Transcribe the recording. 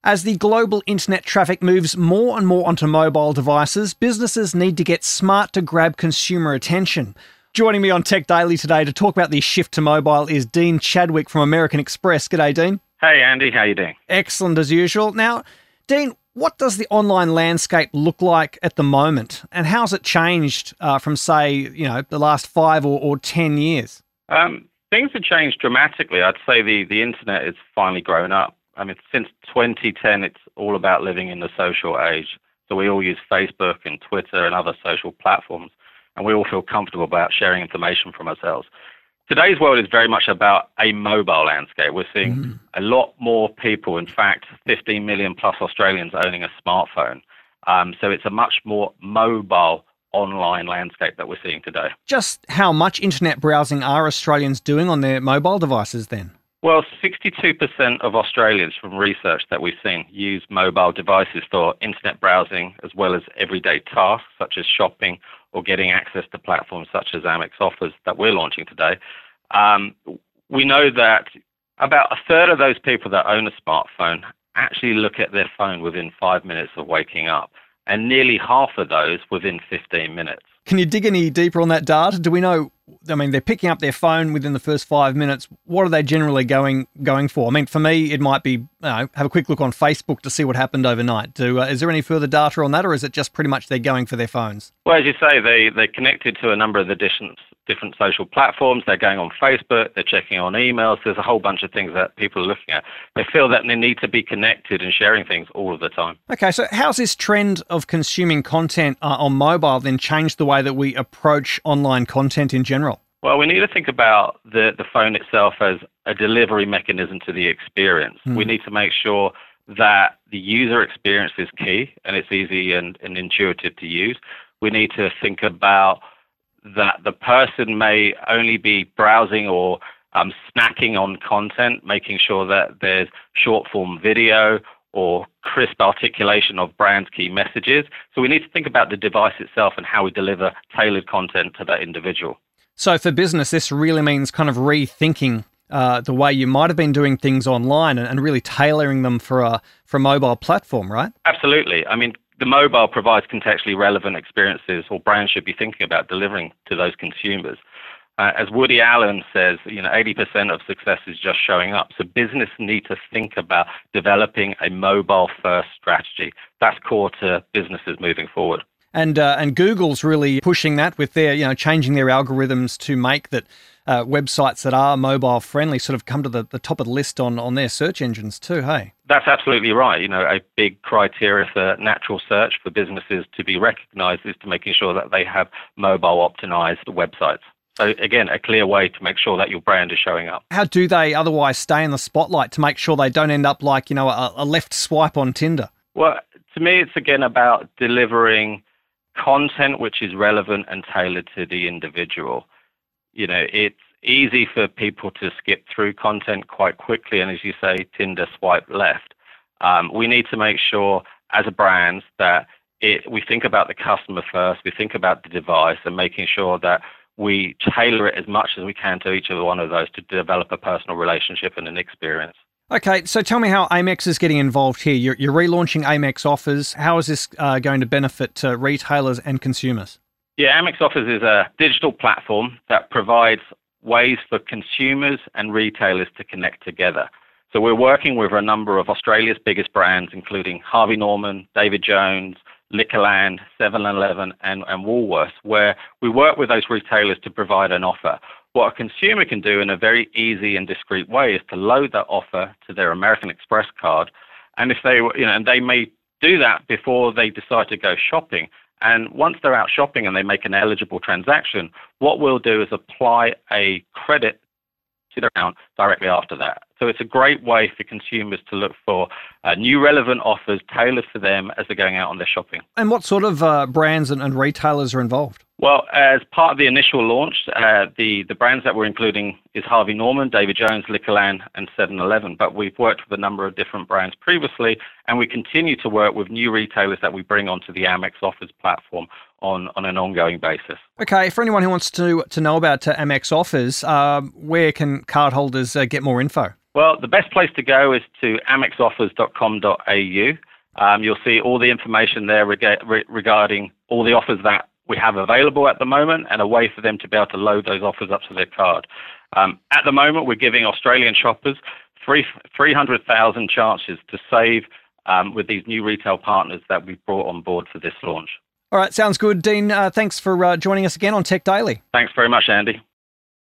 As the global internet traffic moves more and more onto mobile devices, businesses need to get smart to grab consumer attention. Joining me on Tech Daily today to talk about the shift to mobile is Dean Chadwick from American Express. G'day, Dean. Hey, Andy. How you doing? Excellent as usual. Now, Dean, what does the online landscape look like at the moment, and how's it changed from, say, the last 5 or 10 years? Things have changed dramatically. I'd say the internet has finally grown up. I mean, since 2010, it's all about living in the social age. So we all use Facebook and Twitter and other social platforms, and we all feel comfortable about sharing information from ourselves. Today's world is very much about a mobile landscape. We're seeing a lot more people, in fact, 15 million plus Australians owning a smartphone. So it's a much more mobile online landscape that we're seeing today. Just how much internet browsing are Australians doing on their mobile devices then? Well, 62% of Australians from research that we've seen use mobile devices for internet browsing as well as everyday tasks such as shopping or getting access to platforms such as Amex Offers that we're launching today. We know that about a third of those people that own a smartphone actually look at their phone within 5 minutes of waking up, and nearly half of those within 15 minutes. Can you dig any deeper on that data? Do we know, they're picking up their phone within the first 5 minutes. What are they generally going for? I mean, for me, it might be, have a quick look on Facebook to see what happened overnight. Is there any further data on that, or is it just pretty much they're going for their phones? Well, as you say, they're connected to a number of the different social platforms. They're going on Facebook, they're checking on emails. There's a whole bunch of things that people are looking at. They feel that they need to be connected and sharing things all of the time. Okay, so how's this trend of consuming content on mobile then changed the way that we approach online content in general? Well, we need to think about the phone itself as a delivery mechanism to the experience. We need to make sure that the user experience is key and it's easy and intuitive to use. We need to think about that the person may only be browsing or snacking on content, making sure that there's short form video or crisp articulation of brand key messages. So we need to think about the device itself and how we deliver tailored content to that individual. So for business, this really means kind of rethinking the way you might have been doing things online and really tailoring them for a mobile platform, right? Absolutely. I mean, the mobile provides contextually relevant experiences or brands should be thinking about delivering to those consumers. As Woody Allen says, 80% of success is just showing up. So business need to think about developing a mobile-first strategy. That's core to businesses moving forward. And Google's really pushing that with their, changing their algorithms to make that websites that are mobile friendly sort of come to the top of the list on their search engines too, hey? That's absolutely right. A big criteria for natural search for businesses to be recognized is to making sure that they have mobile optimized websites. So again, a clear way to make sure that your brand is showing up. How do they otherwise stay in the spotlight to make sure they don't end up like, a left swipe on Tinder? Well, to me, it's again about delivering content which is relevant and tailored to the individual. It's easy for people to skip through content quite quickly, and as you say, Tinder swipe left. We need to make sure as a brand that we think about the customer first, we think about the device, and making sure that we tailor it as much as we can to each of one of those to develop a personal relationship and an experience. Okay, so tell me how Amex is getting involved here. You're relaunching Amex Offers. How is this going to benefit retailers and consumers? Yeah, Amex Offers is a digital platform that provides ways for consumers and retailers to connect together. So we're working with a number of Australia's biggest brands, including Harvey Norman, David Jones, Liquorland, 7-Eleven, and Woolworths, where we work with those retailers to provide an offer. What a consumer can do in a very easy and discreet way is to load that offer to their American Express card. And if they, and they may do that before they decide to go shopping. And once they're out shopping and they make an eligible transaction, what we'll do is apply a credit to their account directly after that. So it's a great way for consumers to look for new relevant offers tailored for them as they're going out on their shopping. And what sort of brands and retailers are involved? Well, as part of the initial launch, the brands that we're including is Harvey Norman, David Jones, Liquorland, and 7-Eleven. But we've worked with a number of different brands previously, and we continue to work with new retailers that we bring onto the Amex Offers platform on an ongoing basis. Okay, for anyone who wants to know about Amex Offers, where can cardholders get more info? Well, the best place to go is to amexoffers.com.au. You'll see all the information there regarding all the offers that we have available at the moment and a way for them to be able to load those offers up to their card. At the moment, we're giving Australian shoppers 300,000 chances to save with these new retail partners that we've brought on board for this launch. All right, sounds good. Dean, thanks for joining us again on Tech Daily. Thanks very much, Andy.